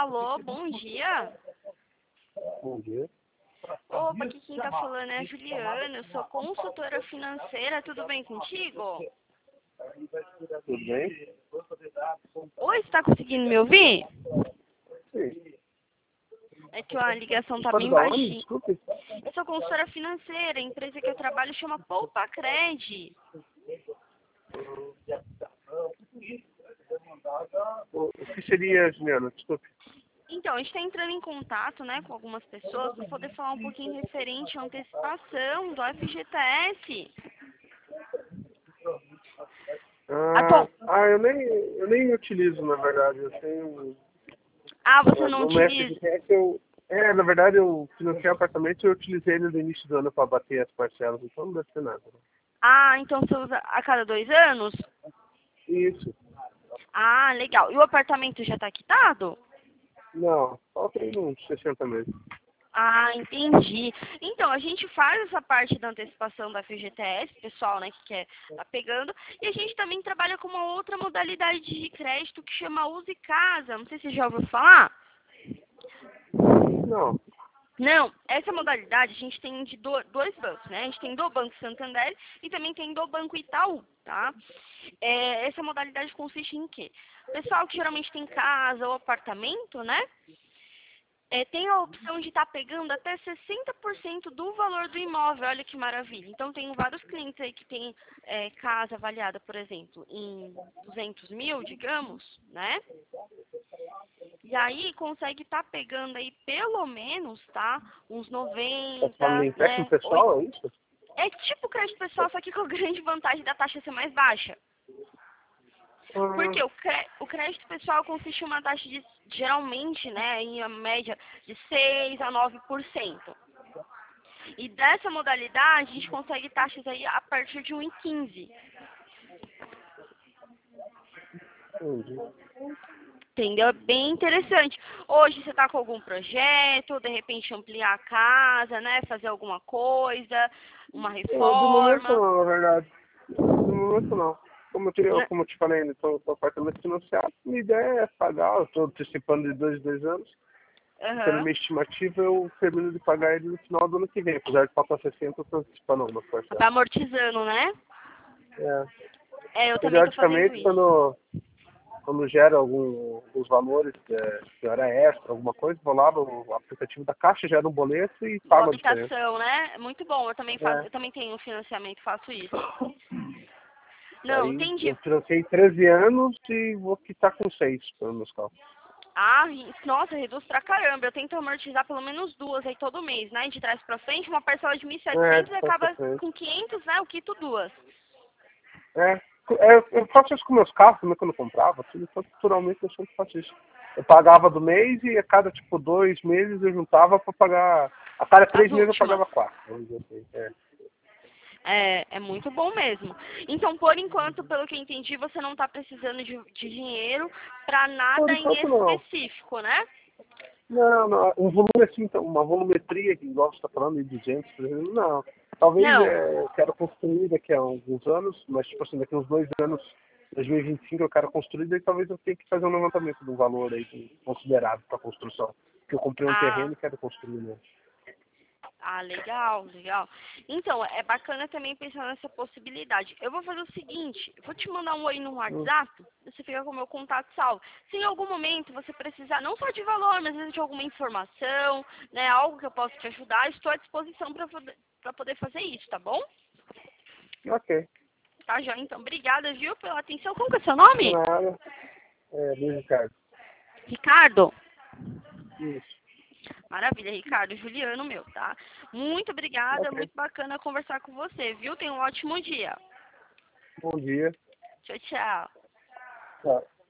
Alô, bom dia. Bom dia. Opa, aqui quem tá falando é a Juliana, eu sou consultora financeira, tudo bem contigo? Tudo bem? Oi, você tá conseguindo me ouvir? Sim. É que a ligação tá Pode bem dar onde? baixinha. Desculpe. Eu sou consultora financeira, a empresa que eu trabalho chama Poupacred. O que seria, Juliana? Desculpe. Então, a gente está entrando em contato, né, com algumas pessoas para poder falar um pouquinho referente à antecipação do FGTS. Ah, eu nem utilizo, na verdade. Eu tenho Você não no utiliza? FGTS, na verdade, eu financei apartamento e eu utilizei ele no início do ano para bater as parcelas, então não deve ter nada. Né? Então você usa a cada 2 anos? Isso. Legal. E o apartamento já está quitado? Não, falta aí uns 60 meses. Entendi. Então, a gente faz essa parte da antecipação da FGTS, pessoal, né, que quer tá pegando, e a gente também trabalha com uma outra modalidade de crédito que chama Use Casa. Não sei se você já ouviu falar. Não. Não, essa modalidade a gente tem de dois bancos, né? A gente tem do Banco Santander e também tem do Banco Itaú, tá? Essa modalidade consiste em quê? Pessoal que geralmente tem casa ou apartamento, né? Tem a opção de estar pegando até 60% do valor do imóvel, olha que maravilha. Então, tenho vários clientes aí que têm casa avaliada, por exemplo, em 200 mil, digamos, né? E aí, consegue estar pegando aí, pelo menos, tá? Uns Tá falando 90, em empréstimo né? pessoal, é isso? É tipo crédito pessoal, só que com a grande vantagem da taxa ser mais baixa. Ah, Porque o crédito pessoal consiste em uma taxa de, geralmente, né, em média de 6 a 9%. E dessa modalidade, a gente consegue taxas aí a partir de 1,15. entendi. Entendeu? É bem interessante. Hoje você está com algum projeto, de repente ampliar a casa, né, fazer alguma coisa, uma De momento reforma, não, na verdade. De momento não. né? Como eu te falei, ainda estou com apartamento financiado, minha ideia é pagar, eu estou antecipando de 2 e pela Aham. minha estimativa eu termino de pagar ele no final do ano que vem, apesar de faltar 60, eu estou antecipando algumas Tá parcelas. amortizando, né? É. Eu também tô fazendo Periodicamente, isso. quando gera alguns valores, de hora extra, alguma coisa, vou lá no aplicativo da Caixa, gera um boleto e Uma pago a diferença. habitação, né? É muito bom. Eu também faço, É. eu também tenho um financiamento, faço isso. Não, Aí eu entendi. financei 13 anos e vou quitar com 6 pelo meus cálculos. Nossa, reduz pra caramba. Eu tento amortizar pelo menos 2 aí todo mês, né? De trás pra frente, uma parcela de 1.700 e Tá acaba sofrendo. com 500, né? Eu quito 2. Eu faço isso com meus carros também quando eu comprava, tudo, então naturalmente eu sempre faço isso. Eu pagava do mês e a cada tipo 2 meses eu juntava para pagar. A cada As 3 meses eu últimas. pagava 4. Vamos dizer assim. É muito bom mesmo. Então, por enquanto, pelo que eu entendi, você não tá precisando de dinheiro pra Por nada em enquanto não. específico, né? Não, não. Um volume assim, então, uma volumetria que igual você está falando de 200, 300, não. Talvez Não. eu quero construir daqui a alguns anos, mas tipo assim, daqui a uns 2 anos, 2025 eu quero construir, daí talvez eu tenha que fazer um levantamento do valor aí considerável para a construção. Porque eu comprei um Ah, terreno e quero construir mesmo. legal, legal. Então, é bacana também pensar nessa possibilidade. Eu vou fazer o seguinte, eu vou te mandar um oi no Hum. WhatsApp, você fica com o meu contato salvo. Se em algum momento você precisar, não só de valor, mas às vezes de alguma informação, né, algo que eu possa te ajudar, estou à disposição para poder fazer isso, tá bom? Ok. Tá, já. Então, obrigada, viu, pela atenção. Como que é seu De nome? nada. Luiz Ricardo. Ricardo. Isso. Maravilha, Ricardo. Juliano, meu, tá? Muito obrigada, Ok. muito bacana conversar com você, viu? Tenha um ótimo dia. Bom dia. Tchau, tchau. Tchau.